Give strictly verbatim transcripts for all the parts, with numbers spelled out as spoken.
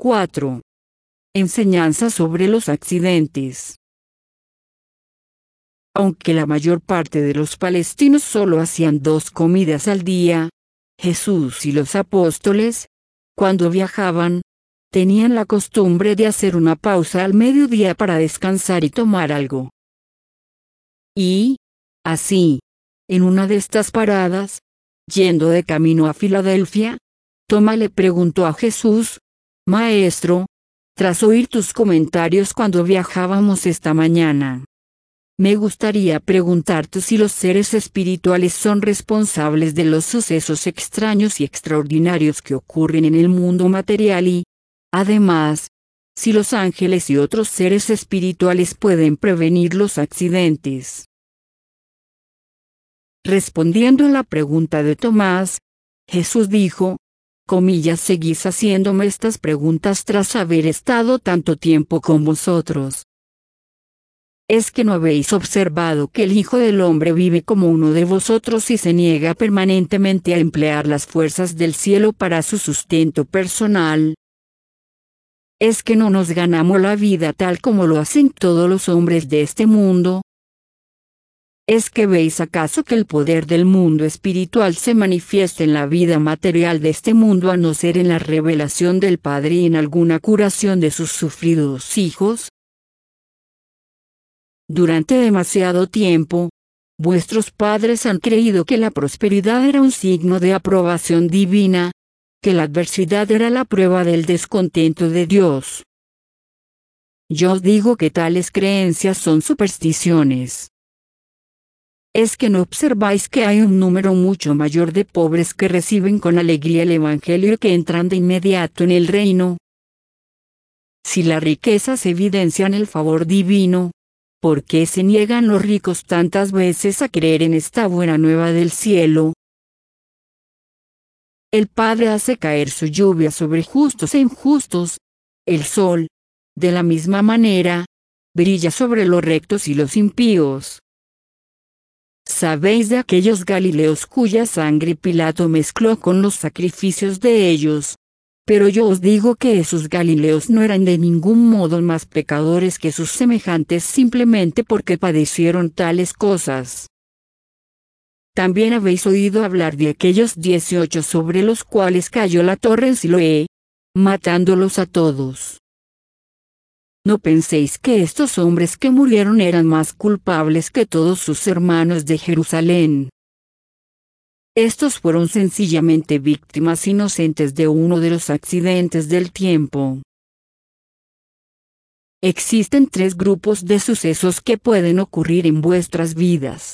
cuatro. Enseñanza sobre los accidentes. Aunque la mayor parte de los palestinos solo hacían dos comidas al día, Jesús y los apóstoles, cuando viajaban, tenían la costumbre de hacer una pausa al mediodía para descansar y tomar algo. Y, así, en una de estas paradas, yendo de camino a Filadelfia, Tomás le preguntó a Jesús: Maestro, tras oír tus comentarios cuando viajábamos esta mañana, me gustaría preguntarte si los seres espirituales son responsables de los sucesos extraños y extraordinarios que ocurren en el mundo material y, además, si los ángeles y otros seres espirituales pueden prevenir los accidentes. Respondiendo a la pregunta de Tomás, Jesús dijo, comillas, seguís haciéndome estas preguntas tras haber estado tanto tiempo con vosotros. ¿Es que no habéis observado que el Hijo del Hombre vive como uno de vosotros y se niega permanentemente a emplear las fuerzas del cielo para su sustento personal? ¿Es que no nos ganamos la vida tal como lo hacen todos los hombres de este mundo? ¿Es que veis acaso que el poder del mundo espiritual se manifiesta en la vida material de este mundo a no ser en la revelación del Padre y en alguna curación de sus sufridos hijos? Durante demasiado tiempo, vuestros padres han creído que la prosperidad era un signo de aprobación divina, que la adversidad era la prueba del descontento de Dios. Yo os digo que tales creencias son supersticiones. ¿Es que no observáis que hay un número mucho mayor de pobres que reciben con alegría el Evangelio y que entran de inmediato en el reino? Si la riqueza se evidencia en el favor divino, ¿por qué se niegan los ricos tantas veces a creer en esta buena nueva del cielo? El Padre hace caer su lluvia sobre justos e injustos. El sol, de la misma manera, brilla sobre los rectos y los impíos. ¿Sabéis de aquellos galileos cuya sangre Pilato mezcló con los sacrificios de ellos? Pero yo os digo que esos galileos no eran de ningún modo más pecadores que sus semejantes simplemente porque padecieron tales cosas. También habéis oído hablar de aquellos dieciocho sobre los cuales cayó la torre en Siloé, matándolos a todos. No penséis que estos hombres que murieron eran más culpables que todos sus hermanos de Jerusalén. Estos fueron sencillamente víctimas inocentes de uno de los accidentes del tiempo. Existen tres grupos de sucesos que pueden ocurrir en vuestras vidas.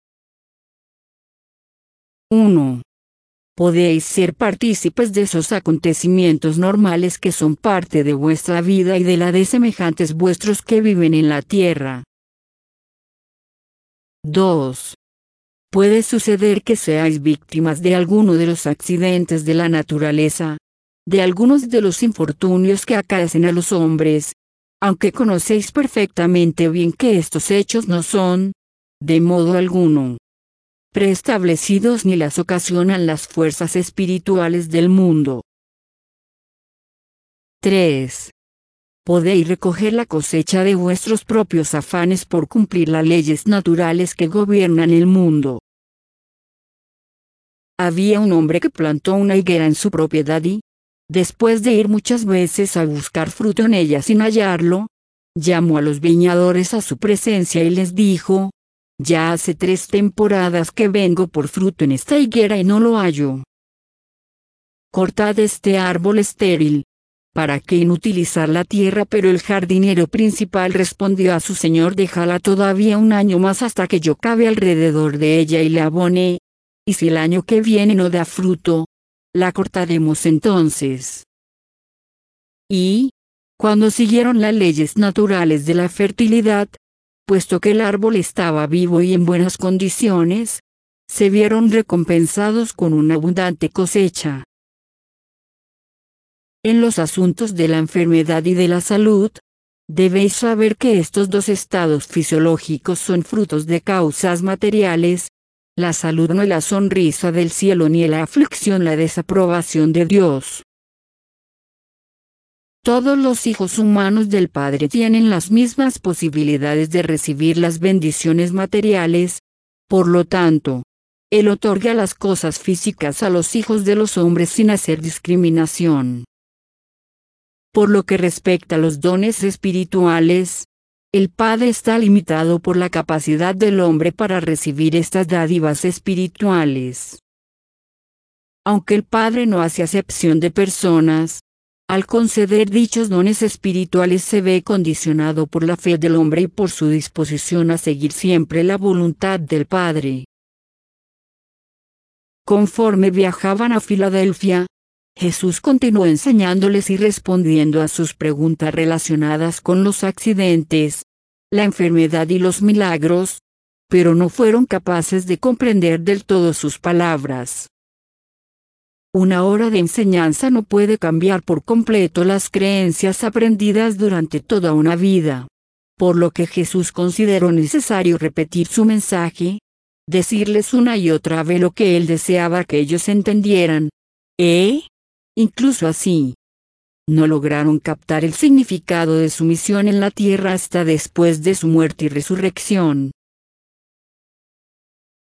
uno. Podéis ser partícipes de esos acontecimientos normales que son parte de vuestra vida y de la de semejantes vuestros que viven en la tierra. dos. Puede suceder que seáis víctimas de alguno de los accidentes de la naturaleza, de algunos de los infortunios que acaecen a los hombres, aunque conocéis perfectamente bien que estos hechos no son, de modo alguno, preestablecidos ni las ocasionan las fuerzas espirituales del mundo. tres. Podéis recoger la cosecha de vuestros propios afanes por cumplir las leyes naturales que gobiernan el mundo. Había un hombre que plantó una higuera en su propiedad y, después de ir muchas veces a buscar fruto en ella sin hallarlo, llamó a los viñadores a su presencia y les dijo: ya hace tres temporadas que vengo por fruto en esta higuera y no lo hallo. Cortad este árbol estéril. ¿Para qué inutilizar la tierra? Pero el jardinero principal respondió a su señor: déjala todavía un año más hasta que yo cabe alrededor de ella y la abone, y si el año que viene no da fruto, la cortaremos entonces. Y, cuando siguieron las leyes naturales de la fertilidad, puesto que el árbol estaba vivo y en buenas condiciones, se vieron recompensados con una abundante cosecha. En los asuntos de la enfermedad y de la salud, debéis saber que estos dos estados fisiológicos son frutos de causas materiales. La salud no es la sonrisa del cielo ni la aflicción la desaprobación de Dios. Todos los hijos humanos del Padre tienen las mismas posibilidades de recibir las bendiciones materiales. Por lo tanto, Él otorga las cosas físicas a los hijos de los hombres sin hacer discriminación. Por lo que respecta a los dones espirituales, el Padre está limitado por la capacidad del hombre para recibir estas dádivas espirituales. Aunque el Padre no hace acepción de personas, al conceder dichos dones espirituales se ve condicionado por la fe del hombre y por su disposición a seguir siempre la voluntad del Padre. Conforme viajaban a Filadelfia, Jesús continuó enseñándoles y respondiendo a sus preguntas relacionadas con los accidentes, la enfermedad y los milagros, pero no fueron capaces de comprender del todo sus palabras. Una hora de enseñanza no puede cambiar por completo las creencias aprendidas durante toda una vida, por lo que Jesús consideró necesario repetir su mensaje, decirles una y otra vez lo que Él deseaba que ellos entendieran. ¿Eh? Incluso así, no lograron captar el significado de su misión en la tierra hasta después de su muerte y resurrección.